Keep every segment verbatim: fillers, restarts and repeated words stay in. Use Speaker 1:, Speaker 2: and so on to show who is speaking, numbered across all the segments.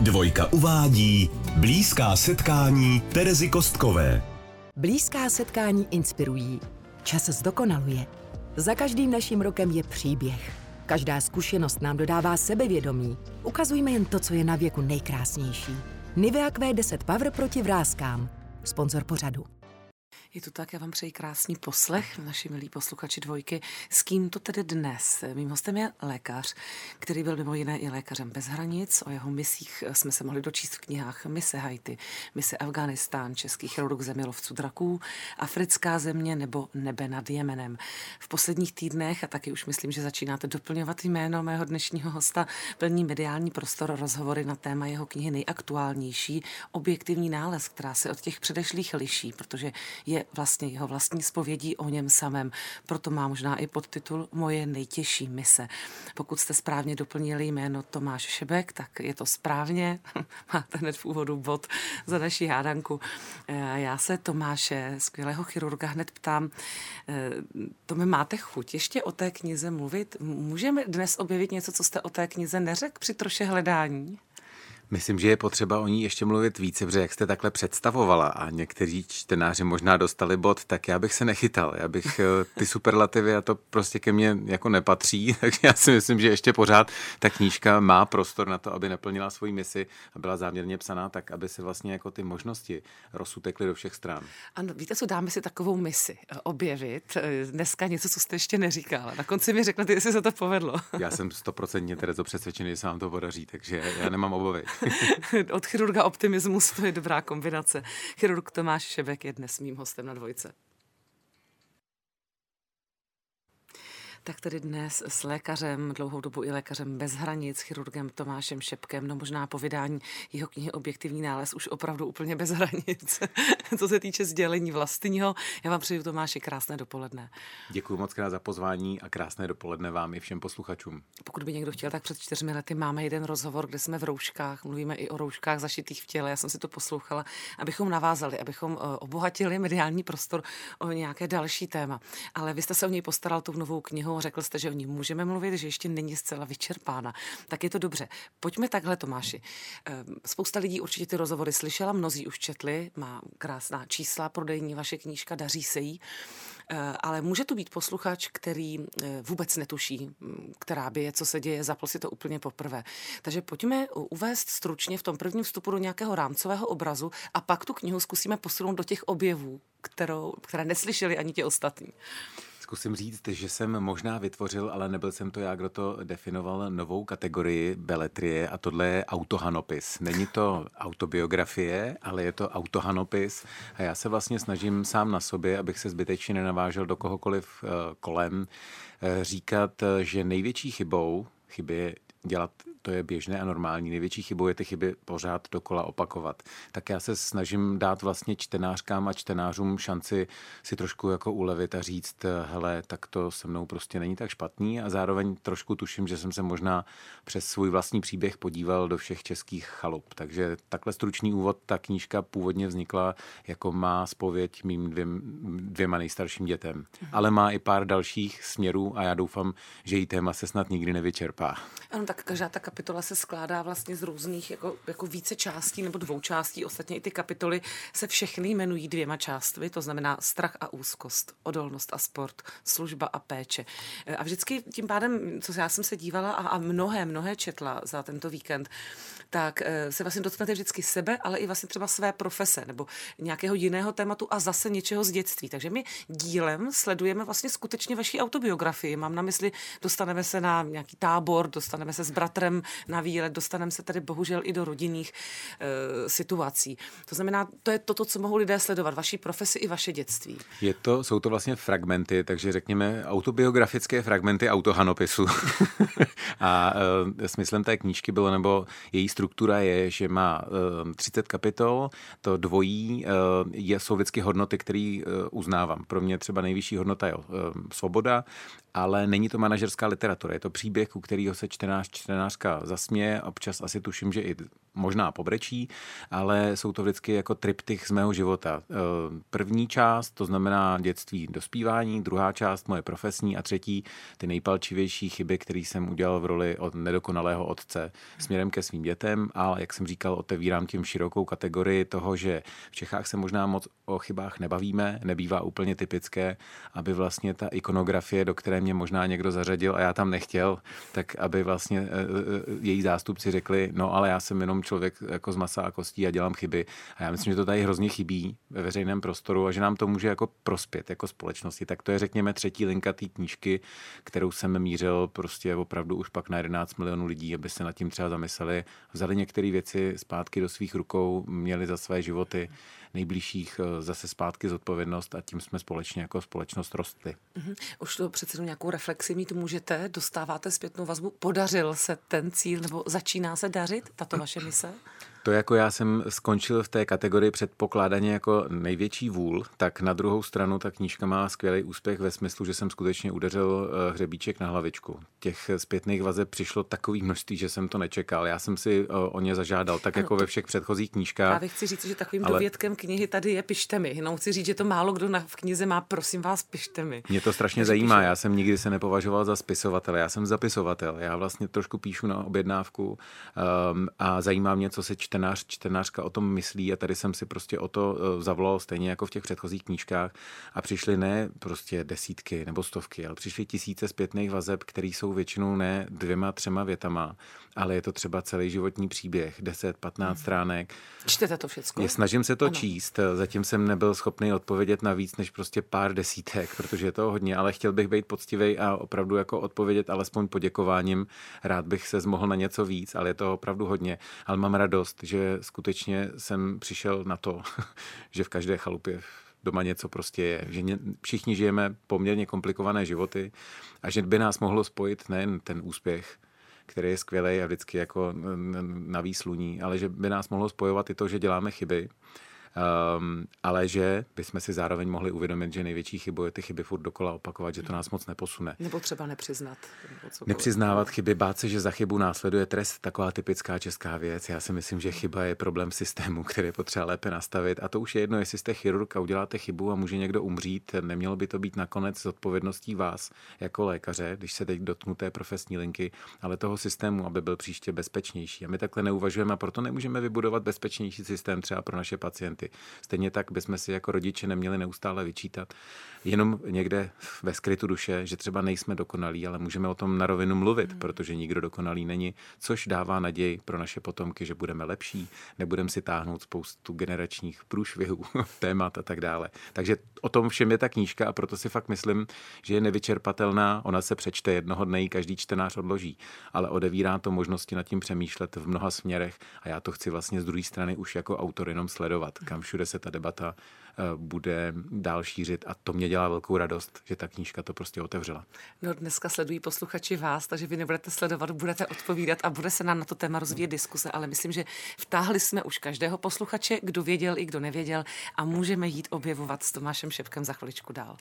Speaker 1: Dvojka uvádí blízká setkání Terezy Kostkové.
Speaker 2: Blízká setkání inspirují. Čas zdokonaluje. Za každým naším rokem je příběh. Každá zkušenost nám dodává sebevědomí. Ukazujme jen to, co je na věku nejkrásnější. Nivea Q deset Power proti vráskám. Sponzor pořadu.
Speaker 3: Je to tak, já vám přeji krásný poslech, naši milí posluchači Dvojky. S kým to tedy dnes? Mým hostem je lékař, který byl mimo jiné i lékařem bez hranic. O jeho misích jsme se mohli dočíst v knihách Mise Haiti, Mise Afghánistán, Český chirurg zemělovců draků, Africká země nebo Nebe nad Jemenem. V posledních týdnech, a taky už myslím, že začínáte doplňovat jméno mého dnešního hosta, plní mediální prostor rozhovory na téma jeho knihy nejaktuálnější, Objektivní nález, která se od těch předešlých liší, protože je vlastně jeho vlastní zpovědí o něm samém. Proto má možná i podtitul Moje nejtěžší mise. Pokud jste správně doplnili jméno Tomáš Šebek, tak je to správně. Máte hned v úvodu bod za naši hádanku. Já se Tomáše, skvělého chirurga, hned ptám, Tome, máte chuť ještě o té knize mluvit? Můžeme dnes objevit něco, co jste o té knize neřekl při troše hledání?
Speaker 4: Myslím, že je potřeba o ní ještě mluvit více, protože jak jste takhle představovala a někteří čtenáři možná dostali bod, tak já bych se nechytal. Já bych ty superlativy, a to prostě ke mně jako nepatří, takže já si myslím, že ještě pořád ta knížka má prostor na to, aby naplnila svoji misi a byla záměrně psaná tak, aby se vlastně jako ty možnosti rozsutekly do všech stran.
Speaker 3: Ano, víte co, dáme si takovou misi objevit. Dneska něco, co jste ještě neříkala. Na konci mi řeknete, jestli se to povedlo.
Speaker 4: Já jsem stoprocentně Terezo přesvědčený, že se vám to podaří, takže já nemám obavy.
Speaker 3: Od chirurga optimismus, to je dobrá kombinace. Chirurg Tomáš Šebek je dnes mým hostem na Dvojce. Tak tedy dnes s lékařem, dlouhou dobu i lékařem bez hranic, chirurgem Tomášem Šebkem, no možná po vydání jeho knihy Objektivní nález už opravdu úplně bez hranic. Co se týče sdělení vlastního, já vám přeju, Tomáši, krásné dopoledne.
Speaker 4: Děkuji moc krát za pozvání a krásné dopoledne vám i všem posluchačům.
Speaker 3: Pokud by někdo chtěl, tak před čtyřmi lety máme jeden rozhovor, kde jsme v rouškách, mluvíme i o rouškách zašitých v těle. Já jsem si to poslouchala, abychom navázali, abychom obohatili mediální prostor o nějaké další téma. Ale vy jste se o něj postaral tou novou knihu. Řekl jste, že o ní můžeme mluvit, že ještě není zcela vyčerpána. Tak je to dobře. Pojďme takhle, Tomáši. Spousta lidí určitě ty rozhovory slyšela, mnozí už četli, má krásná čísla prodejní vaše knížka, daří se jí. Ale může tu být posluchač, který vůbec netuší, která by je, co se děje, zapl si to úplně poprvé. Takže pojďme uvést stručně v tom prvním vstupu do nějakého rámcového obrazu a pak tu knihu zkusíme posunout do těch objevů, kterou, které neslyšeli ani ti ostatní.
Speaker 4: Zkusím říct, že jsem možná vytvořil, ale nebyl jsem to já, kdo to definoval, novou kategorii beletrie a tohle je autohanopis. Není to autobiografie, ale je to autohanopis a já se vlastně snažím sám na sobě, abych se zbytečně nenavážel do kohokoliv kolem, říkat, že největší chybou, chyby dělat, to je běžné a normální. Největší chybou je ty chyby pořád dokola opakovat. Tak já se snažím dát vlastně čtenářkám a čtenářům šanci si trošku jako ulevit a říct, hele, tak to se mnou prostě není tak špatný a zároveň trošku tuším, že jsem se možná přes svůj vlastní příběh podíval do všech českých chalup. Takže takhle stručný úvod, ta knížka původně vznikla jako má zpověď mým dvěm, dvěma nejstarším dětem. Mhm. Ale má i pár dalších směrů a já doufám, že její téma se snad nikdy nevyčerpá.
Speaker 3: Ano, tak každá ta kapitola se skládá vlastně z různých jako, jako více částí nebo dvou částí. Ostatně i ty kapitoly se všechny jmenují dvěma částmi, to znamená strach a úzkost, odolnost a sport, služba a péče. A vždycky tím pádem, co já jsem se dívala a, a mnohé, mnohé četla za tento víkend, tak se vlastně dotknete vždycky sebe, ale i vlastně třeba své profese nebo nějakého jiného tématu a zase něčeho z dětství. Takže my dílem sledujeme vlastně skutečně vaší autobiografii. Mám na mysli, dostaneme se na nějaký tábor, dostaneme se s bratrem na výlet, dostaneme se tady bohužel i do rodinných e, situací. To znamená, to je toto, co mohou lidé sledovat, vaší profesi i vaše dětství.
Speaker 4: Je to, jsou to vlastně fragmenty, takže řekněme autobiografické fragmenty autohanopisu. A e, smyslem té knížky bylo, nebo její struktura je, že má e, třicet kapitol, to dvojí e, je, jsou vždycky hodnoty, které e, uznávám. Pro mě třeba nejvyšší hodnota je e, svoboda, ale není to manažerská literatura. Je to příběh, u kterého se čtenář, čtenářka zasměje. Občas asi tuším, že i možná pobrečí, ale jsou to vždycky jako triptych z mého života. První část, to znamená dětství, dospívání, druhá část moje profesní a třetí ty nejpalčivější chyby, které jsem udělal v roli od nedokonalého otce směrem ke svým dětem, ale jak jsem říkal, otevírám tím širokou kategorii toho, že v Čechách se možná moc o chybách nebavíme, nebývá úplně typické, aby vlastně ta ikonografie, do které mě možná někdo zařadil a já tam nechtěl, tak aby vlastně její zástupci řekli, no ale já jsem jenom člověk jako z masa a kostí a dělám chyby. A já myslím, že to tady hrozně chybí ve veřejném prostoru a že nám to může jako prospět jako společnosti. Tak to je, řekněme, třetí linka té knížky, kterou jsem mířil prostě opravdu už pak na jedenáct milionů lidí, aby se nad tím třeba zamysleli, vzali některé věci zpátky do svých rukou, měli za své životy nejbližších zase zpátky zodpovědnost a tím jsme společně jako společnost rostli.
Speaker 3: Mm-hmm. Už to přece nějakou reflexi mít můžete, dostáváte zpětnou vazbu, podařil se ten cíl nebo začíná se dařit tato vaše mise?
Speaker 4: To jako já jsem skončil v té kategorii předpokládaně jako největší vůl, tak na druhou stranu ta knížka má skvělý úspěch ve smyslu, že jsem skutečně udeřil hřebíček na hlavičku. Těch zpětných vazeb přišlo takový množství, že jsem to nečekal. Já jsem si o ně zažádal, tak ano, jako ve všech předchozích knížkách.
Speaker 3: Právě chci říct, že takovým
Speaker 4: ale...
Speaker 3: dovědkem knihy tady je pište mi. Jenom chci říct, že to málo kdo na, v knize má, prosím vás, pište mi.
Speaker 4: Mě to strašně Takže zajímá. Píšu. Já jsem nikdy se nepovažoval za spisovatel, já jsem zapisovatel. Já vlastně trošku píšu na objednávku um, a zajímá mě, co se čtenář, čtenář o tom myslí a tady jsem si prostě o to zavolal stejně jako v těch předchozích knížkách a přišly ne prostě desítky nebo stovky, ale přišly tisíce zpětných vazeb, které jsou většinou ne dvěma, třema větama, ale je to třeba celý životní příběh, deset, patnáct stránek.
Speaker 3: Čtete to všecko?
Speaker 4: Je, snažím se to
Speaker 3: ano.
Speaker 4: číst, zatím jsem nebyl schopný odpovědět na víc než prostě pár desítek, protože je to hodně, ale chtěl bych být poctivý a opravdu jako odpovědět alespoň poděkováním. Rád bych se zmohl na něco víc, ale je to opravdu hodně. Ale mám radost, že skutečně jsem přišel na to, že v každé chalupě doma něco prostě je. Že všichni žijeme poměrně komplikované životy a že by nás mohlo spojit nejen ten úspěch, který je skvělý a vždycky jako na výsluní, ale že by nás mohlo spojovat i to, že děláme chyby, Um, ale že bychom si zároveň mohli uvědomit, že největší chybou je ty chyby furt dokola opakovat, že to nás moc neposune.
Speaker 3: Nebo třeba nepřiznat.
Speaker 4: Nepřiznávat chyby, bát se, že za chybu následuje trest, taková typická česká věc. Já si myslím, že chyba je problém systému, který je potřeba lépe nastavit. A to už je jedno, jestli jste chirurg a uděláte chybu a může někdo umřít. Nemělo by to být nakonec s odpovědností vás jako lékaře, když se teď dotknu té profesní linky, ale toho systému, aby byl příště bezpečnější. A my takhle neuvažujeme a proto nemůžeme vybudovat bezpečnější systém třeba pro naše pacienty. Stejně tak bychom si jako rodiče neměli neustále vyčítat jenom někde ve skrytu duše, že třeba nejsme dokonalí, ale můžeme o tom na rovinu mluvit, hmm. protože nikdo dokonalý není, což dává naději pro naše potomky, že budeme lepší, nebudeme si táhnout spoustu generačních průšvihů, témat a tak dále. Takže o tom všem je ta knížka a proto si fakt myslím, že je nevyčerpatelná, ona se přečte jednoho dne, každý čtenář odloží, ale odevírá to možnosti nad tím přemýšlet v mnoha směrech a já to chci vlastně z druhé strany už jako autor jenom sledovat, kam všude se ta debata bude dál šířit a to mě dělá velkou radost, že ta knížka to prostě otevřela.
Speaker 3: No dneska sledují posluchači vás, takže vy nebudete sledovat, budete odpovídat a bude se nám na to téma rozvíjet diskuse, ale myslím, že vtáhli jsme už každého posluchače, kdo věděl i kdo nevěděl a můžeme jít objevovat s Tomášem Šepkem za chviličku dál.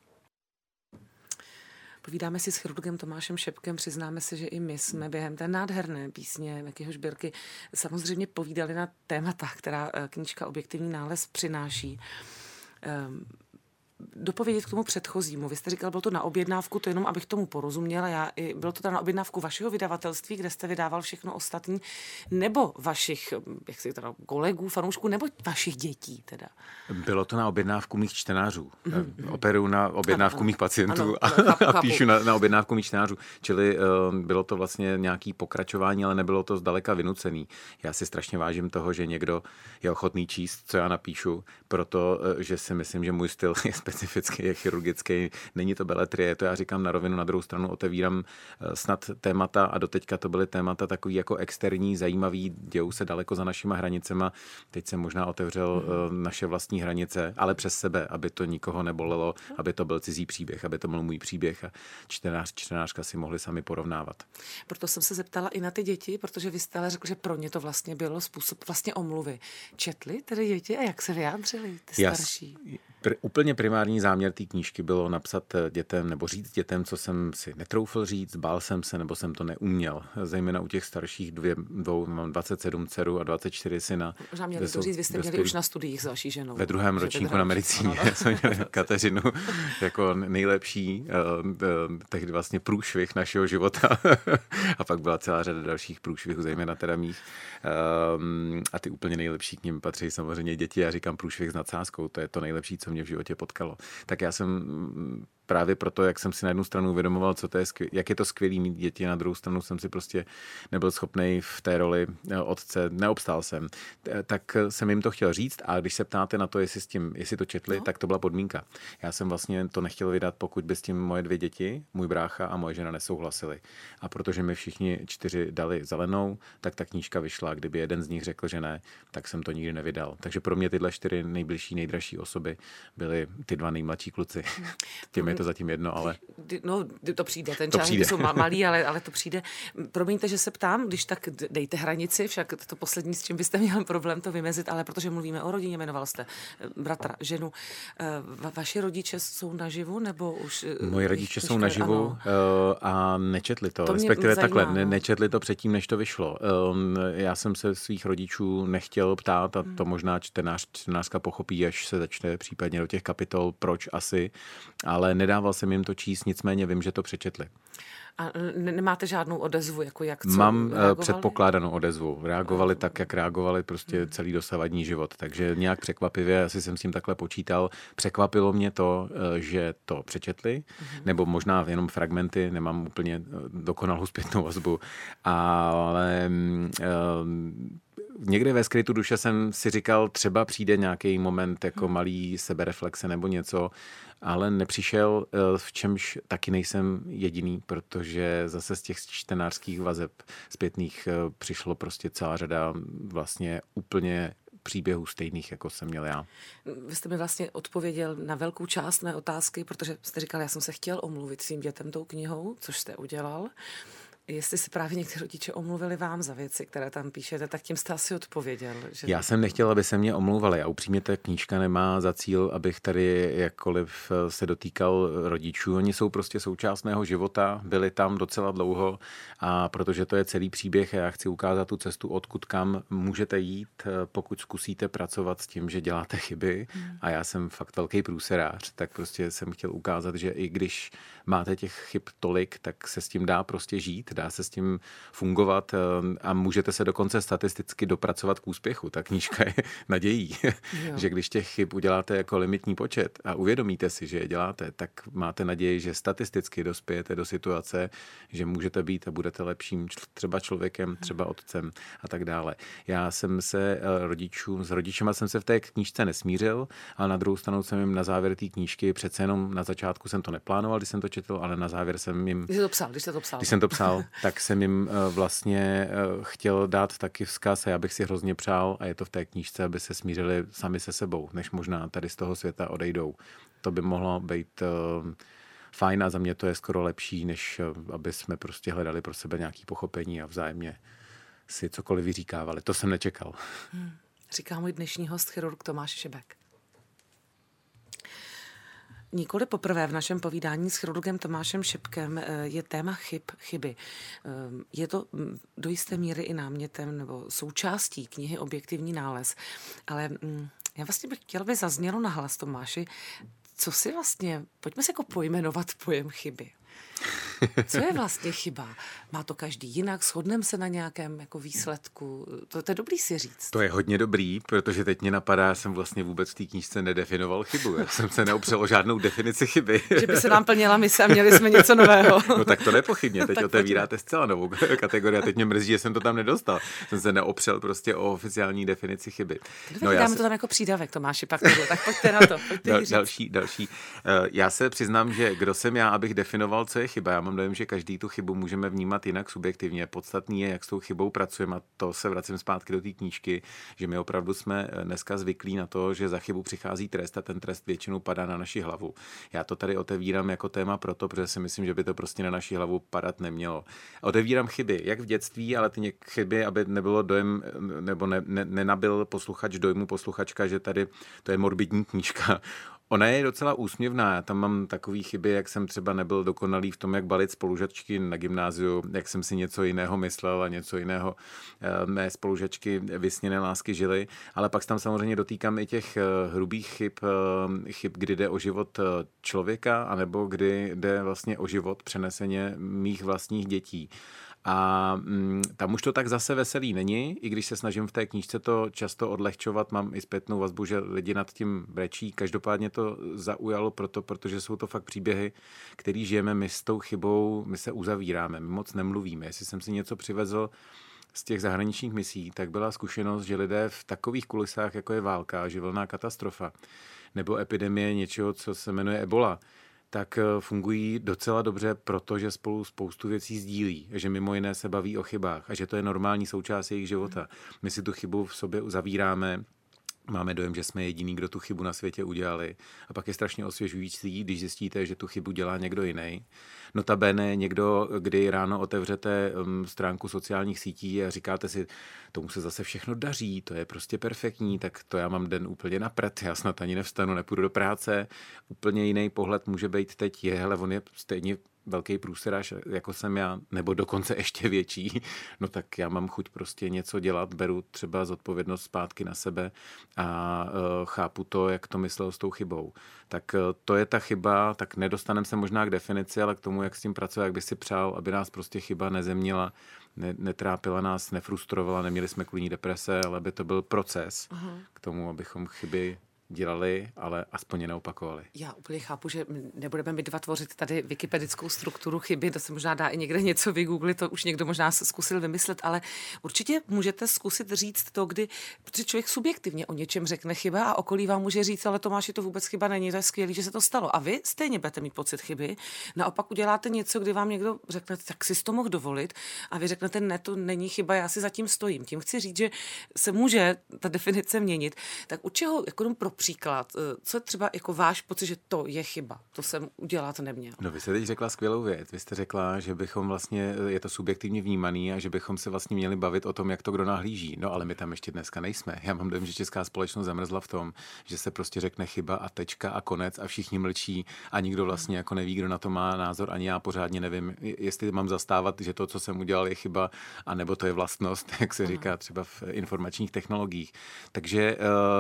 Speaker 3: Povídáme si s chirurgem Tomášem Šepkem, přiznáme se, že i my jsme během té nádherné písně Mekyho Žbírky samozřejmě povídali na témata, která knížka Objektivní nález přináší. Dopovědět k tomu předchozímu. Vy jste říkal, bylo to na objednávku, to jenom, abych tomu porozuměla. Já, bylo to teda na objednávku vašeho vydavatelství, kde jste vydával všechno ostatní, nebo vašich, jak se teda, kolegů, fanoušků, nebo vašich dětí teda?
Speaker 4: Bylo to na objednávku mých čtenářů. Mm-hmm. Operuju na objednávku ano, mých pacientů ano, a,
Speaker 3: chápu,
Speaker 4: a píšu na, na objednávku mých čtenářů. Čili uh, bylo to vlastně nějaký pokračování, ale nebylo to zdaleka vynucený. Já si strašně vážím toho, že někdo je ochotný číst, co já napíšu, protože si myslím, že můj styl je specifický, je chirurgický, není to beletrie, to já říkám na rovinu, na druhou stranu otevírám snad témata a doteďka to byly témata takový jako externí, zajímavý, dějou se daleko za našima hranicema. Teď jsem možná otevřel mm. naše vlastní hranice, ale přes sebe, aby to nikoho nebolelo, aby to byl cizí příběh, aby to byl můj příběh a čtenář, čtenářka si mohli sami porovnávat.
Speaker 3: Proto jsem se zeptala i na ty děti, protože vy jste ale řekl, že pro ně to vlastně bylo způsob vlastně omluvy. Četli tedy děti a jak se vyjádřili ty starší?
Speaker 4: Jas. Pr- úplně primární záměr té knížky bylo napsat dětem nebo říct dětem, co jsem si netroufl říct, bál jsem se nebo jsem to neuměl. Zejména u těch starších dvě, dvou, mám dvacet sedm dceru a dvacet čtyři syna.
Speaker 3: Možná měli to říct, vy jste měli už na studiích s vaší ženou.
Speaker 4: Ve druhém ročníku na medicíně jsme měli Kateřinu jako nejlepší, tehdy vlastně průšvih našeho života. A pak byla celá řada dalších průšvihů, zejména teda mých. A ty úplně nejlepší k nim patří samozřejmě děti. Já říkám průšvih s nadsázkou, to je to nejlepší, co mě v životě potkalo. Tak já jsem právě proto, jak jsem si na jednu stranu uvědomoval, co to je skvěl, jak je to skvělý mít děti, na druhou stranu jsem si prostě nebyl schopnej v té roli otce, neobstál jsem. Tak jsem jim to chtěl říct a když se ptáte na to, jestli s tím, jestli to četli, no. tak to byla podmínka. Já jsem vlastně to nechtěl vydat, pokud by s tím moje dvě děti, můj brácha a moje žena nesouhlasili. A protože mi všichni čtyři dali zelenou, tak ta knížka vyšla. Kdyby jeden z nich řekl, že ne, tak jsem to nikdy nevydal. Takže pro mě tyhle čtyři nejbližší, nejdražší osoby byly ty dva nejmladší kluci. Těm je to zatím jedno, ale...
Speaker 3: No, to přijde, ten článek jsou malý, ale, ale to přijde. Promiňte, že se ptám, když tak dejte hranici, však to poslední, s čím byste měl problém to vymezit, ale protože mluvíme o rodině, jmenoval jste bratra, ženu. Va, vaši rodiče jsou naživu, nebo už...
Speaker 4: Moji rodiče jsou naživu uh, a nečetli to, to respektive zajímá, takhle, ne, nečetli to předtím, než to vyšlo. Um, já jsem se svých rodičů nechtěl ptát a to možná čtenář, čtenářka pochopí, až se začne případně do těch kapitol, proč asi, ale nedával jsem jim to číst, nicméně vím, že to přečetli.
Speaker 3: A nemáte žádnou odezvu, jako jak co
Speaker 4: Mám
Speaker 3: reagovali?
Speaker 4: Předpokládanou odezvu. Reagovali tak, jak reagovali prostě celý dosavadní život. Takže nějak překvapivě, asi jsem s tím takhle počítal, překvapilo mě to, že to přečetli, mm-hmm. nebo možná jenom fragmenty, nemám úplně dokonalou zpětnou vazbu, ale někde ve skrytu duše jsem si říkal, třeba přijde nějaký moment jako malý sebereflexe nebo něco, ale nepřišel, v čemž taky nejsem jediný, protože zase z těch čtenářských vazeb zpětných přišlo prostě celá řada vlastně úplně příběhů stejných, jako jsem měl já.
Speaker 3: Vy jste mi vlastně odpověděl na velkou část mé otázky, protože jste říkal, já jsem se chtěl omluvit svým dětem tou knihou, což jste udělal. Jestli si právě někteří rodiče omluvili vám za věci, které tam píšete, tak tím jste asi odpověděl. Že...
Speaker 4: Já jsem nechtěl, aby se mě omlouvali a upřímně ta knížka nemá za cíl, abych tady jakkoliv se dotýkal rodičů. Oni jsou prostě součást mého života, byli tam docela dlouho a protože to je celý příběh a já chci ukázat tu cestu, odkud kam můžete jít, pokud zkusíte pracovat s tím, že děláte chyby hmm. a já jsem fakt velký průserář, tak prostě jsem chtěl ukázat, že i když máte těch chyb tolik, tak se s tím dá prostě žít, dá se s tím fungovat a můžete se dokonce statisticky dopracovat k úspěchu. Ta knížka je nadějí, že když těch chyb uděláte jako limitní počet a uvědomíte si, že je děláte, tak máte naději, že statisticky dospějete do situace, že můžete být a budete lepším třeba člověkem, třeba otcem a tak dále. Já jsem se rodičů, s rodičema jsem se v té knížce nesmířil, ale na druhou stranu jsem jim na závěr té knížky, přece jenom na začátku jsem to neplánoval, když jsem to četl, ale na závěr jsem jim...
Speaker 3: Když jste to psal, když jste to psal.
Speaker 4: Když jsem to psal, tak jsem jim vlastně chtěl dát taky vzkaz a já bych si hrozně přál, a je to v té knížce, aby se smířili sami se sebou, než možná tady z toho světa odejdou. To by mohlo být fajn a za mě to je skoro lepší, než aby jsme prostě hledali pro sebe nějaké pochopení a vzájemně si cokoliv vyříkávali. To jsem nečekal.
Speaker 3: Hmm. Říká můj dnešní host, chirurg Tomáš Šebek. Nikoli poprvé v našem povídání s chirurgem Tomášem Šebkem je téma chyb, chyby. Je to do jisté míry i námětem nebo součástí knihy Objektivní nález. Ale já vlastně bych chtěla, aby zaznělo nahlas, Tomáši, co si vlastně, pojďme se jako pojmenovat pojem chyby. Co je vlastně chyba? Má to každý jinak? Shodneme se na nějakém jako výsledku? To, to je dobrý si říct.
Speaker 4: To je hodně dobrý, protože teď mě napadá, já jsem vlastně vůbec v té knížce nedefinoval chybu. Já jsem se neopřel o žádnou definici chyby.
Speaker 3: Že by se nám plnila mise a měli jsme něco nového.
Speaker 4: No tak to nepochybně. Teď
Speaker 3: no,
Speaker 4: otevíráte zcela novou kategorii a teď mě mrzí, že jsem to tam nedostal. Jsem se neopřel prostě o oficiální definici chyby.
Speaker 3: No, dáme se... to tam jako přídavek, Tomáši, pak to, tak pojďte na to. Pojďte
Speaker 4: Dal, další, další. Já se přiznám, že kdo jsem já, abych definoval, co je chyba. Já mám dojem, že každý tu chybu můžeme vnímat jinak subjektivně. Podstatný je, jak s tou chybou pracujeme, a to se vracím zpátky do té knížky, že my opravdu jsme dneska zvyklí na to, že za chybu přichází trest a ten trest většinou padá na naši hlavu. Já to tady otevírám jako téma proto, protože si myslím, že by to prostě na naši hlavu padat nemělo. Otevírám chyby, jak v dětství, ale ty chyby, aby nebylo dojem, nebo ne, ne, nenabil posluchač dojmu posluchačka, že tady to je morbidní knížka. Ona je docela úsměvná, já tam mám takový chyby, jak jsem třeba nebyl dokonalý v tom, jak balit spolužačky na gymnáziu, jak jsem si něco jiného myslel a něco jiného mé spolužačky vysněné lásky žily, ale pak tam samozřejmě dotýkám i těch hrubých chyb, chyb, kdy jde o život člověka, anebo kdy jde vlastně o život přeneseně mých vlastních dětí. A mm, tam už to tak zase veselý není, i když se snažím v té knížce to často odlehčovat, mám i zpětnou vazbu, že lidi nad tím brečí. Každopádně to zaujalo proto, protože jsou to fakt příběhy, který žijeme my s tou chybou, my se uzavíráme, my moc nemluvíme. Jestli jsem si něco přivezl z těch zahraničních misí, tak byla zkušenost, že lidé v takových kulisách, jako je válka, živelná katastrofa, nebo epidemie něčeho, co se jmenuje ebola, tak fungují docela dobře, protože spolu spoustu věcí sdílí, že mimo jiné se baví o chybách a že to je normální součást jejich života. My si tu chybu v sobě uzavíráme, máme dojem, že jsme jediný, kdo tu chybu na světě udělali. A pak je strašně osvěžující, když zjistíte, že tu chybu dělá někdo jiný. Notabene někdo, kdy ráno otevřete stránku sociálních sítí a říkáte si, tomu se zase všechno daří, to je prostě perfektní, tak to já mám den úplně na prd, já snad ani nevstanu, nepůjdu do práce. Úplně jiný pohled může být teď, je, hele, on je stejně velký průseráš, jako jsem já, nebo dokonce ještě větší, no tak já mám chuť prostě něco dělat, beru třeba zodpovědnost zpátky na sebe a uh, chápu to, jak to myslel s tou chybou. Tak uh, to je ta chyba, tak nedostaneme se možná k definici, ale k tomu, jak s tím pracuje, jak by si přál, aby nás prostě chyba nezemnila, ne, netrápila nás, nefrustrovala, neměli jsme kvůli ní deprese, ale aby to byl proces uh-huh. k tomu, abychom chyby dělali, ale aspoň je neopakovali.
Speaker 3: Já úplně chápu, že nebudeme my dva tvořit tady wikipedickou strukturu chyby, to se možná dá i někde něco vygooglit, to už někdo možná zkusil vymyslet, ale určitě můžete zkusit říct to, kdy, protože člověk subjektivně o něčem řekne chyba a okolí vám může říct, ale Tomáši, to vůbec chyba není, to je skvělý, že se to stalo. A vy stejně budete mít pocit chyby. Naopak uděláte něco, kdy vám někdo řekne, tak si to mohl dovolit a vy řeknete, ne, to není chyba, já si zatím stojím. Tím chci říct, že se může ta definice měnit. Tak u čeho, jako pro příklad, co je třeba jako váš pocit, že to je chyba, to jsem udělat neměl?
Speaker 4: No vy jste teď řekla skvělou věc. Vy jste řekla, že bychom vlastně, je to subjektivně vnímaný a že bychom se vlastně měli bavit o tom, jak to kdo nahlíží. No ale my tam ještě dneska nejsme. Já mám dojem, že česká společnost zamrzla v tom, že se prostě řekne chyba a tečka a konec a všichni mlčí a nikdo vlastně jako neví, kdo na to má názor, ani já pořádně nevím, jestli mám zastávat, že to, co jsem udělal, je chyba, anebo to je vlastnost, jak se říká třeba v informačních technologiích. Takže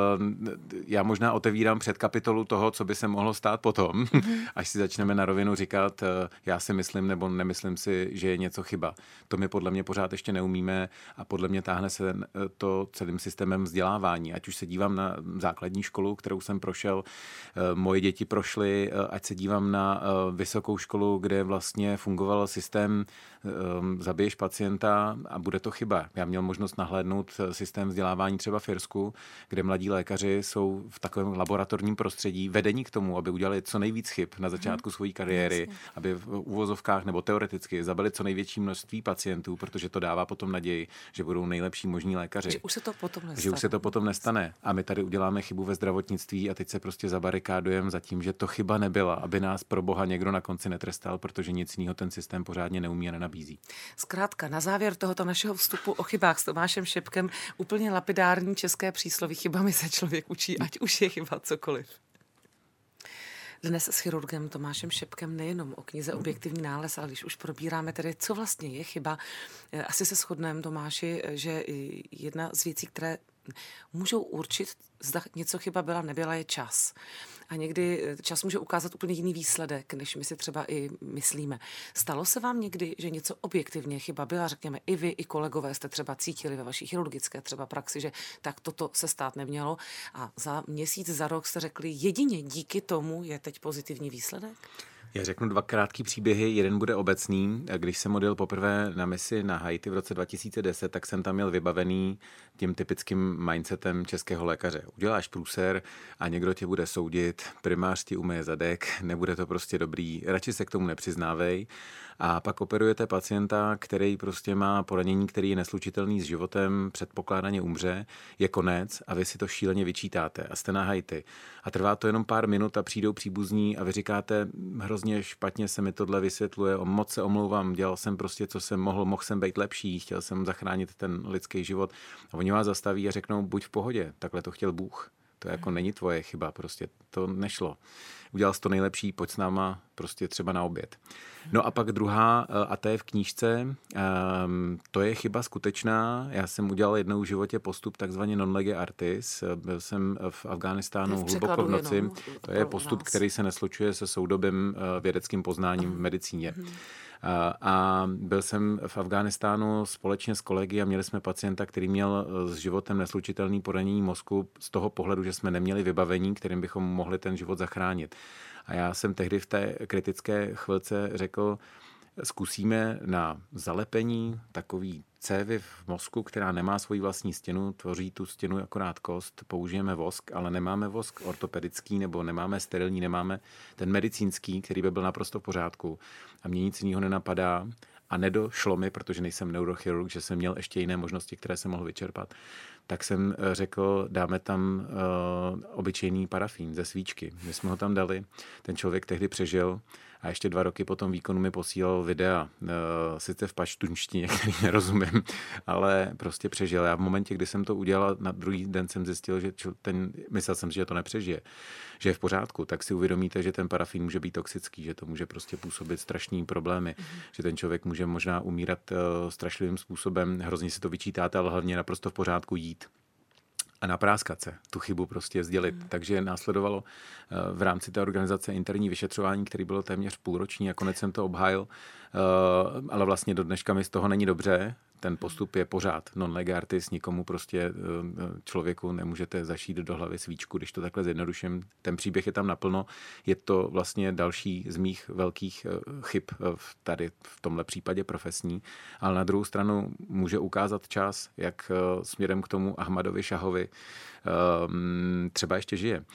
Speaker 4: uh, já možná otevírám před kapitolu toho, co by se mohlo stát potom, mm-hmm. až si začneme na rovinu říkat, já si myslím nebo nemyslím si, že je něco chyba. To my podle mě pořád ještě neumíme a podle mě táhne se to celým systémem vzdělávání. Ať už se dívám na základní školu, kterou jsem prošel, moje děti prošly, ať se dívám na vysokou školu, kde vlastně fungoval systém zabiješ pacienta a bude to chyba. Já měl možnost nahlédnout systém vzdělávání třeba v Irsku, kde mladí lékaři jsou v takovém laboratorním prostředí vedení k tomu, aby udělali co nejvíc chyb na začátku hmm. své kariéry, Jasně. aby v uvozovkách nebo teoreticky zabili co největší množství pacientů, protože to dává potom naději, že budou nejlepší možní lékaři.
Speaker 3: Že už se to potom nestane.
Speaker 4: Že už se to potom nestane. A my tady uděláme chybu ve zdravotnictví a teď se prostě zabarikádujeme za tím, že to chyba nebyla, aby nás pro boha někdo na konci netrestal, protože nic jiného ten systém pořádně neumí a nenabízí.
Speaker 3: Zkrátka, na závěr tohoto našeho vstupu o chybách s Tomášem Šepkem úplně lapidární české přísloví: chybami se člověk učí, ať už je chyba cokoliv. Dnes s chirurgem Tomášem Šepkem nejenom o knize Objektivní nález, ale když už probíráme tedy, co vlastně je chyba, asi se shodneme, Tomáši, že jedna z věcí, které můžou určit, zda něco chyba byla, nebyla, je čas. A někdy čas může ukázat úplně jiný výsledek, než my si třeba i myslíme. Stalo se vám někdy, že něco objektivně chyba byla, řekněme, i vy, i kolegové jste třeba cítili ve vaší chirurgické třeba praxi, že tak toto se stát nemělo a za měsíc, za rok jste řekli, jedině díky tomu je teď pozitivní výsledek?
Speaker 4: Já řeknu dva krátký příběhy, jeden bude obecný. Když jsem odjel poprvé na misi na Haiti v roce dva tisíce deset, tak jsem tam měl vybavený tím typickým mindsetem českého lékaře. Uděláš průser a někdo tě bude soudit, primář ti umyje zadek, nebude to prostě dobrý, radši se k tomu nepřiznávej. A pak operujete pacienta, který prostě má poranění, který je neslučitelný s životem, předpokládaně umře, je konec a vy si to šíleně vyčítáte a jste na Haiti. A trvá to jenom pár minut a přijdou příbuzní a vy říkáte, hrozně špatně se mi tohle vysvětluje, moc se omlouvám, dělal jsem prostě, co jsem mohl, mohl jsem být lepší, chtěl jsem zachránit ten lidský život. A oni vás zastaví a řeknou, buď v pohodě, takhle to chtěl Bůh. to jako není tvoje chyba, prostě to nešlo. Udělal jsi to nejlepší, pojď s náma prostě třeba na oběd. No a pak druhá, a to je v knížce, um, to je chyba skutečná. Já jsem udělal jednou v životě postup takzvaně non lege artis. Byl jsem v Afghánistánu hluboko v noci. Jenom, to je postup, nás. který se neslučuje se soudobým vědeckým poznáním uh-huh. v medicíně. Uh-huh. A byl jsem v Afghánistánu společně s kolegy a měli jsme pacienta, který měl s životem neslučitelný poranění mozku z toho pohledu, že jsme neměli vybavení, kterým bychom mohli ten život zachránit. A já jsem tehdy v té kritické chvilce řekl, zkusíme na zalepení takový cévy v mozku, která nemá svoji vlastní stěnu, tvoří tu stěnu akorát kost, použijeme vosk, ale nemáme vosk ortopedický nebo nemáme sterilní, nemáme ten medicínský, který by byl naprosto v pořádku. A mě nic jiného nenapadá a nedošlo mi, protože nejsem neurochirurg, že jsem měl ještě jiné možnosti, které jsem mohl vyčerpat. Tak jsem řekl, dáme tam uh, obyčejný parafín ze svíčky. My jsme ho tam dali, ten člověk tehdy přežil a ještě dva roky po tom výkonu mi posílal videa, uh, sice v paštunštině, který nerozumím, ale prostě přežil. Já v momentě, kdy jsem to udělal, na druhý den jsem zjistil, že ten, myslel jsem si, že to nepřežije, že je v pořádku, tak si uvědomíte, že ten parafín může být toxický, že to může prostě působit strašný problémy, mm. že ten člověk může možná umírat uh, strašlivým způsobem, hrozně si to vyčítáte, ale hlavně naprosto v pořádku jít a napráskat se, tu chybu prostě sdělit. Mm. Takže následovalo v rámci té organizace interní vyšetřování, který bylo téměř půlroční a konec jsem to obhájil, ale vlastně do dneška mi z toho není dobře. Ten postup je pořád non lege artis, nikomu prostě člověku nemůžete zašít do hlavy svíčku, když to takhle zjednoduším. Ten příběh je tam naplno. Je to vlastně další z mých velkých chyb tady v tomhle případě profesní, ale na druhou stranu může ukázat čas, jak směrem k tomu Ahmadovi Šahovi třeba ještě žije.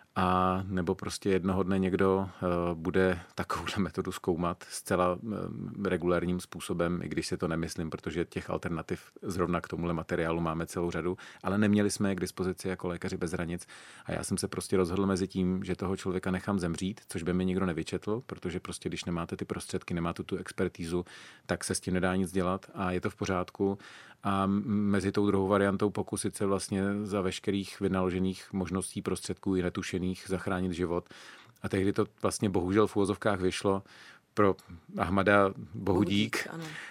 Speaker 4: A nebo prostě jednoho dne někdo uh, bude takovouhle metodu zkoumat zcela uh, regulárním způsobem, i když si to nemyslím, protože těch alternativ zrovna k tomuhle materiálu máme celou řadu, ale neměli jsme je k dispozici jako lékaři bez hranic a já jsem se prostě rozhodl mezi tím, že toho člověka nechám zemřít, což by mi nikdo nevyčetl, protože prostě když nemáte ty prostředky, nemáte tu expertízu, tak se s tím nedá nic dělat a je to v pořádku. A mezi tou druhou variantou pokusit se vlastně za veškerých vynaložených možností prostředků i netušených zachránit život. A tehdy to vlastně bohužel v uvozovkách vyšlo pro Ahmada bohu dík.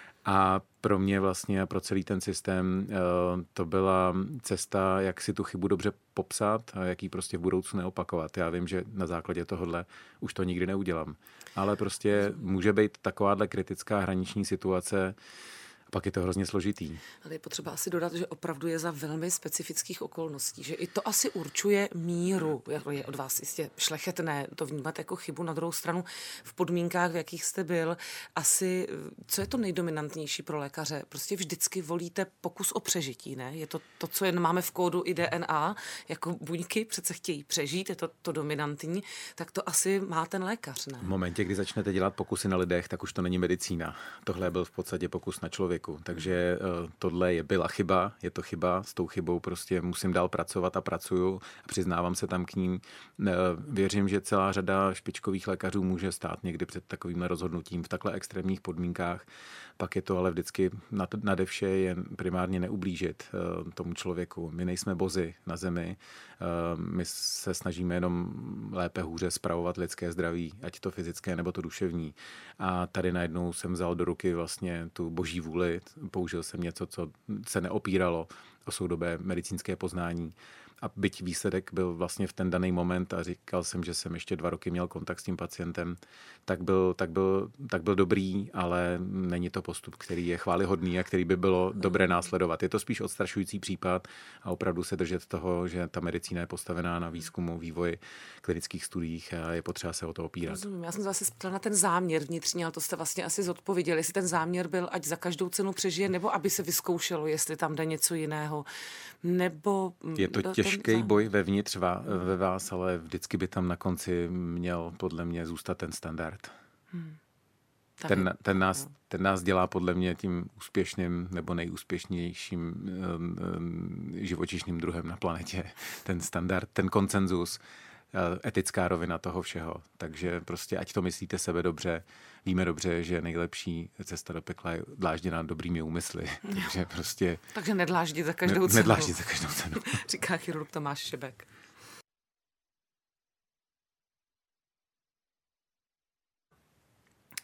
Speaker 4: A pro mě vlastně a pro celý ten systém to byla cesta, jak si tu chybu dobře popsat a jak ji prostě v budoucnu neopakovat. Já vím, že na základě tohohle už to nikdy neudělám. Ale prostě může být takováhle kritická hraniční situace, pak je to hrozně složitý.
Speaker 3: Ale je potřeba asi dodat, že opravdu je za velmi specifických okolností, že i to asi určuje míru, jako je od vás jistě šlechetné to vnímat jako chybu. Na druhou stranu v podmínkách, v jakých jste byl, asi, co je to nejdominantnější pro lékaře? Prostě vždycky volíte pokus o přežití, ne? Je to to, co jen máme v kódu i D N A, jako buňky přece chtějí přežít, je to to dominantní, tak to asi má ten lékař, ne?
Speaker 4: V momentě, kdy začnete dělat pokusy na lidech, tak už to není medicína. Tohle byl v podstatě pokus na člověku. Takže uh, tohle je byla chyba, je to chyba, s tou chybou prostě musím dál pracovat a pracuju a přiznávám se tam k ním. Uh, věřím, že celá řada špičkových lékařů může stát někdy před takovým rozhodnutím v takhle extrémních podmínkách. Pak je to ale vždycky nade vše jen primárně neublížit uh, tomu člověku. My nejsme bozy na zemi, uh, my se snažíme jenom lépe hůře spravovat lidské zdraví, ať to fyzické nebo to duševní. A tady najednou jsem vzal do ruky vlastně tu boží vůli, použil jsem něco, co se neopíralo o soudobé medicínské poznání. A byť výsledek byl vlastně v ten daný moment a říkal jsem, že jsem ještě dva roky měl kontakt s tím pacientem, tak byl, tak byl, tak byl dobrý, ale není to postup, který je chvályhodný a který by bylo dobré následovat. Je to spíš odstrašující případ a opravdu se držet toho, že ta medicína je postavená na výzkumu, vývoji, klinických studiích a je potřeba se o to opírat.
Speaker 3: Rozumím. Já jsem zase ptala na ten záměr vnitřní, ale to jste vlastně asi zodpověděli, jestli ten záměr byl, ať za každou cenu přežije, nebo aby se vyzkoušelo, jestli tam jde něco jiného. Nebo
Speaker 4: je to těžký boj vevnitř ve vás, ale vždycky by tam na konci měl podle mě zůstat ten standard. Hmm. Ten, ten, nás, ten nás dělá podle mě tím úspěšným nebo nejúspěšnějším um, um, živočišným druhem na planetě. Ten standard, ten konsenzus, etická rovina toho všeho. Takže prostě ať to myslíte sebe dobře, víme dobře, že nejlepší cesta do pekla je dlážděná dobrými úmysly. Takže prostě...
Speaker 3: Takže nedláždit za každou cenu.
Speaker 4: Nedláždit za každou cenu.
Speaker 3: Říká chirurg Tomáš Šebek.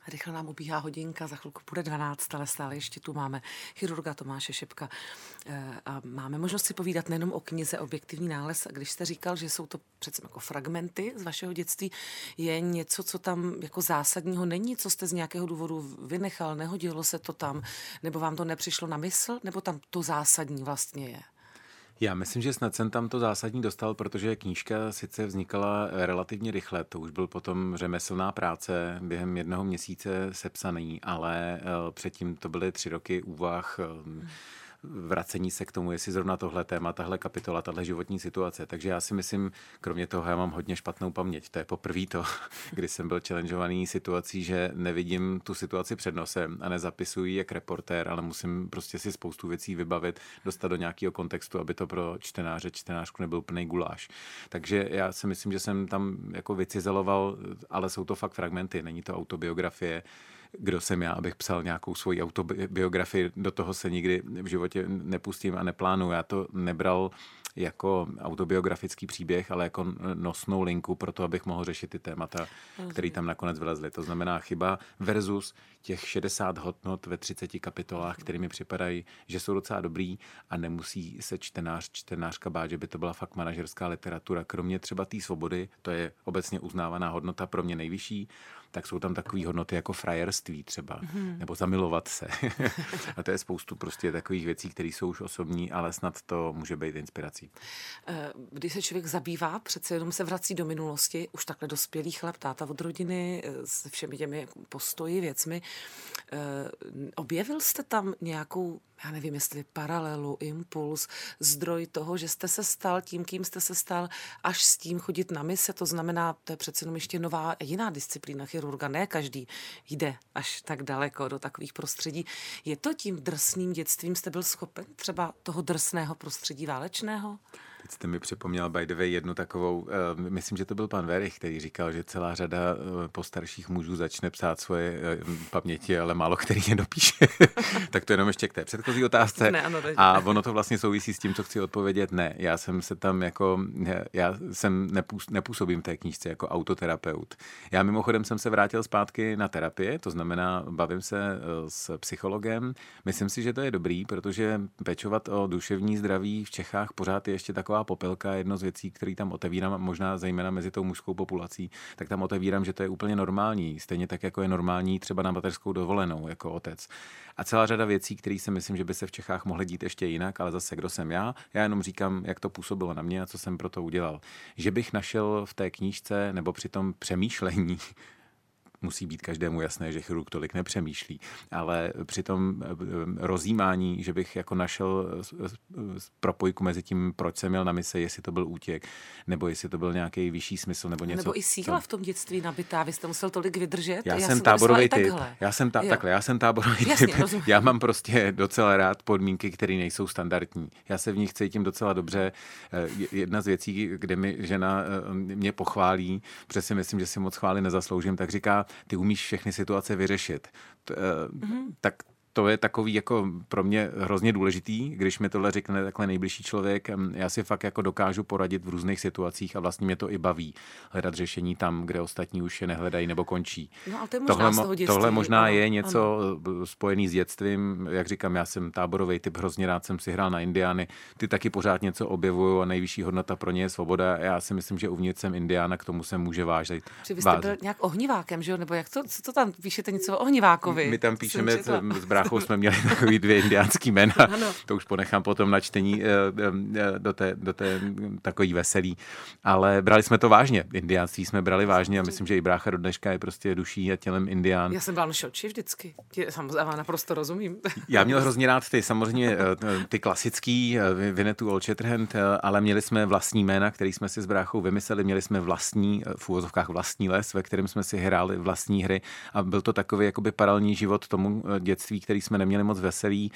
Speaker 3: Rychle nám ubíhá hodinka, za chvilku bude dvanáct, ale stále ještě tu máme chirurga Tomáše Šepka. A máme možnost si povídat nejenom o knize Objektivní nález. A když jste říkal, že jsou to přece jako fragmenty z vašeho dětství, je něco, co tam jako zásadního není, co jste z nějakého důvodu vynechal, nehodilo se to tam, nebo vám to nepřišlo na mysl, nebo tam to zásadní vlastně je?
Speaker 4: Já myslím, že snad jsem tam to zásadní dostal, protože knížka sice vznikala relativně rychle, to už byl potom řemeslná práce, během jednoho měsíce sepsaný, ale předtím to byly tři roky úvah, vracení se k tomu, jestli zrovna tohle téma, tahle kapitola, tahle životní situace. Takže já si myslím, kromě toho, já mám hodně špatnou paměť. To je poprvé to, kdy jsem byl challengeovaný situací, že nevidím tu situaci před nosem a nezapisuji jak reportér, ale musím prostě si spoustu věcí vybavit, dostat do nějakého kontextu, aby to pro čtenáře, čtenářku nebyl plný guláš. Takže já si myslím, že jsem tam jako vycizeloval, ale jsou to fakt fragmenty, není to autobiografie. Kdo jsem já, abych psal nějakou svoji autobiografii, do toho se nikdy v životě nepustím a neplánuju. Já to nebral jako autobiografický příběh, ale jako nosnou linku pro to, abych mohl řešit ty témata, které tam nakonec vylezly. To znamená chyba versus těch šedesát hodnot ve třiceti kapitolách, které mi připadají, že jsou docela dobrý a nemusí se čtenář, čtenářka bát, že by to byla fakt manažerská literatura. Kromě třeba té svobody, to je obecně uznávaná hodnota pro mě nejvyšší, tak jsou tam takové hodnoty jako frajerství třeba, mm. nebo zamilovat se. A to je spoustu prostě takových věcí, které jsou už osobní, ale snad to může být inspirací.
Speaker 3: Když se člověk zabývá, přece jenom se vrací do minulosti, už takhle dospělý chlap, táta od rodiny, se všemi těmi postoji, věcmi. Objevil jste tam nějakou, já nevím, jestli paralelu, impuls, zdroj toho, že jste se stal tím, kým jste se stal, až s tím chodit na mise, to znamená, to je přece jenom ještě nová jiná disciplína chirurga, ne každý jde až tak daleko do takových prostředí. Je to tím drsným dětstvím, jste byl schopen třeba toho drsného prostředí válečného?
Speaker 4: Teď jste mi připomněl by the way jednu takovou, uh, myslím, že to byl pan Werich, který říkal, že celá řada uh, postarších mužů začne psát svoje uh, paměti, ale málo který je dopíše. Tak to jenom ještě k té předchozí otázce.
Speaker 3: Ne, ano,
Speaker 4: a ono to vlastně souvisí s tím, co chci odpovědět. Ne, já jsem se tam jako, já jsem nepůs, nepůsobím v té knížce jako autoterapeut. Já mimochodem jsem se vrátil zpátky na terapii, to znamená, bavím se uh, s psychologem. Myslím si, že to je dobrý, protože pečovat o duševní zdraví v Čechách pořád je ještě taková popelka, jedno z věcí, které tam otevírám, možná zejména mezi tou mužskou populací, tak tam otevírám, že to je úplně normální. Stejně tak, jako je normální třeba na mateřskou dovolenou jako otec. A celá řada věcí, které si myslím, že by se v Čechách mohly dít ještě jinak, ale zase kdo jsem já? Já jenom říkám, jak to působilo na mě a co jsem pro to udělal. Že bych našel v té knížce nebo při tom přemýšlení, musí být každému jasné, že chirurg tolik nepřemýšlí, ale při tom rozjímání, že bych jako našel propojku mezi tím, proč jsem měl na mise, jestli to byl útěk, nebo jestli to byl nějaký vyšší smysl, nebo něco.
Speaker 3: Nebo i síla v tom dětství nabitá, vy jste musel tolik vydržet.
Speaker 4: Já, já jsem táborový typ. Já jsem ta, takhle, já jsem táborový
Speaker 3: Jasně,
Speaker 4: typ.
Speaker 3: Rozumím.
Speaker 4: Já mám prostě docela rád podmínky, které nejsou standardní. Já se v nich cítím docela dobře. Jedna z věcí, kde mi žena mě pochválí, protože si myslím, že si moc chvály nezasloužím, tak říká, ty umíš všechny situace vyřešit. T, mm-hmm. Tak to je takový jako pro mě hrozně důležitý, když mi tohle řekne takhle nejbližší člověk. Já si fakt jako dokážu poradit v různých situacích a vlastně mě to i baví. Hledat řešení tam, kde ostatní už je nehledají nebo končí.
Speaker 3: No, ale to je možná tohle, z toho dětství,
Speaker 4: tohle možná ano, je něco
Speaker 3: ano.
Speaker 4: spojený s dětstvím. Jak říkám, já jsem táborový typ, hrozně rád jsem si hrál na Indiány. Ty taky pořád něco objevují a nejvyšší hodnota pro ně je svoboda. Já si myslím, že uvnitř jsem Indiána, k tomu se může vážit.
Speaker 3: Vy jste byl nějak ohnivákem, že jo? Nebo jak to, co to tam píšete něco o ohnivákovi?
Speaker 4: My tam píšeme s bráchou, jsme měli takový dvě indiánský jména. Ano. To už ponechám potom na čtení do té, do té takový veselý. Ale brali jsme to vážně. Indiánství jsme brali vážně a myslím, že i brácha do dneška je prostě duší a tělem Indián.
Speaker 3: Já jsem byla na šoči vždycky. Samozřejmě naprosto rozumím.
Speaker 4: Já měl hrozně rád ty samozřejmě ty klasický Winnetou Old Shatterhand, ale měli jsme vlastní jména, který jsme si s bráchou vymysleli. Měli jsme vlastní, v úvozovkách vlastní les, ve kterém jsme si hráli vlastní hry a byl to takový jakoby paralelní život tomu dětství, který jsme neměli moc veselý.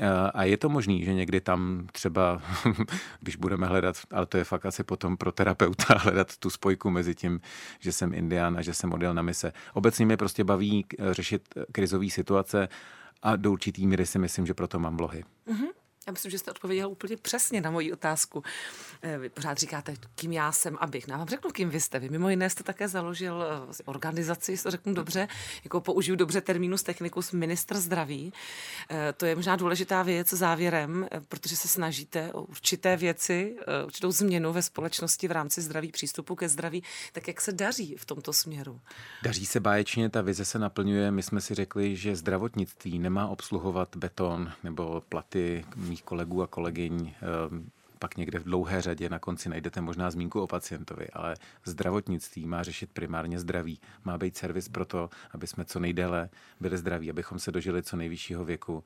Speaker 4: A je to možný, že někdy tam třeba, když budeme hledat, ale to je fakt asi potom pro terapeuta, hledat tu spojku mezi tím, že jsem Indián a že jsem odjel na mise. Obecně mě prostě baví řešit krizové situace a do určitý míry si myslím, že proto mám vlohy.
Speaker 3: Mm-hmm. Já myslím, že jste odpověděla úplně přesně na moji otázku. Vy pořád říkáte, kým já jsem, abych. No, já vám řeknu, kým vy jste. Vy mimo jiné jste také založil organizaci, jestli to řeknu dobře, jako použiju dobře terminus technicus ministr zdraví. To je možná důležitá věc závěrem, protože se snažíte o určité věci, určitou změnu ve společnosti v rámci zdraví, přístupu ke zdraví. Tak jak se daří v tomto směru?
Speaker 4: Daří se báječně, ta vize se naplňuje. My jsme si řekli, že zdravotnictví nemá obsluhovat beton nebo platy mých kolegů a kolegyň. Pak někde v dlouhé řadě na konci najdete možná zmínku o pacientovi, ale zdravotnictví má řešit primárně zdraví. Má být servis pro to, aby jsme co nejdéle byli zdraví, abychom se dožili co nejvyššího věku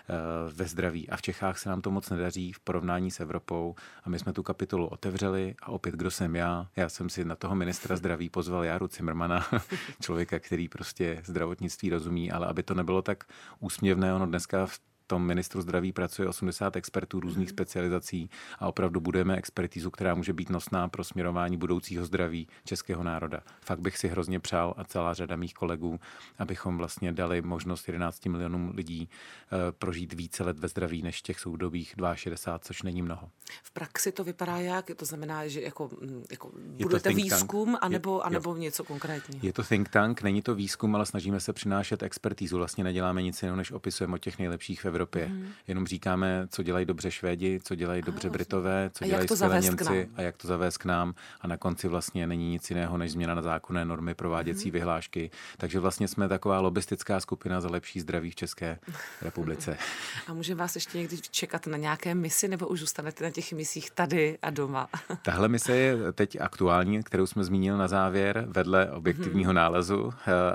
Speaker 4: ve zdraví. A v Čechách se nám to moc nedaří v porovnání s Evropou a my jsme tu kapitolu otevřeli a opět, kdo jsem já? Já jsem si na toho ministra zdraví pozval Járu Cimrmana, člověka, který prostě zdravotnictví rozumí, ale aby to nebylo tak úsměvné, ono dneska v tom ministru zdraví pracuje osmdesát expertů různých specializací a opravdu budujeme expertízu, která může být nosná pro směrování budoucího zdraví českého národa. Fakt bych si hrozně přál a celá řada mých kolegů, abychom vlastně dali možnost jedenácti milionům lidí e, prožít více let ve zdraví než těch soudobých šedesát dva, což není mnoho.
Speaker 3: V praxi to vypadá jak? To znamená, že jako, jako budete výzkum anebo, je, anebo něco konkrétního?
Speaker 4: Je to think tank, není to výzkum, ale snažíme se přinášet expertízu. Vlastně neděláme nic jiného, než opisujeme o těch nejlepších v Evropě. Mm. Jenom říkáme, co dělají dobře Švédi, co dělají dobře Britové, co dělají skvělé Němci a jak to zavést k nám. A na konci vlastně není nic jiného, než změna na zákonné normy, prováděcí mm. vyhlášky. Takže vlastně jsme taková lobistická skupina za lepší zdraví v České republice.
Speaker 3: A můžeme vás ještě někdy čekat na nějaké misi, nebo už zůstanete na těch misích tady a doma?
Speaker 4: Tahle mise je teď aktuální, kterou jsme zmínil na závěr, vedle objektivního mm. nálezu,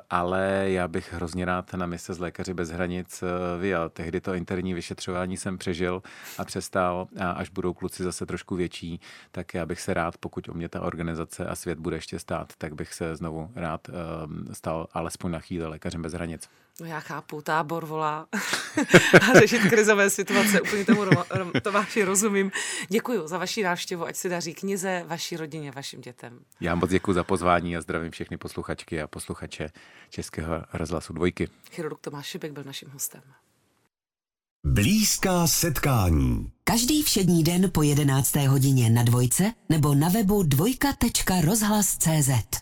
Speaker 4: ale já bych hrozně rád na mise z Lékaři bez hranic vyjel. Tehdy to interní vyšetřování jsem přežil a přestál a až budou kluci zase trošku větší, tak já bych se rád, pokud o mě ta organizace a svět bude ještě stát, tak bych se znovu rád um, stal alespoň na chvíli Lékařem bez hranic.
Speaker 3: No já chápu, tábor volá a řešit krizové situace, úplně tomu to váši rozumím. Děkuji za vaši návštěvu, ať se daří knize, vaší rodině, vašim dětem.
Speaker 4: Já moc děkuji za pozvání a zdravím všechny posluchačky a posluchače Českého rozhlasu Dvojky.
Speaker 3: Chirurg Tomáš Šibek byl naším hostem.
Speaker 1: Blízká setkání.
Speaker 5: Každý všední den po jedenácté hodině na Dvojce nebo na webu dvojka tečka rozhlas tečka cé zet.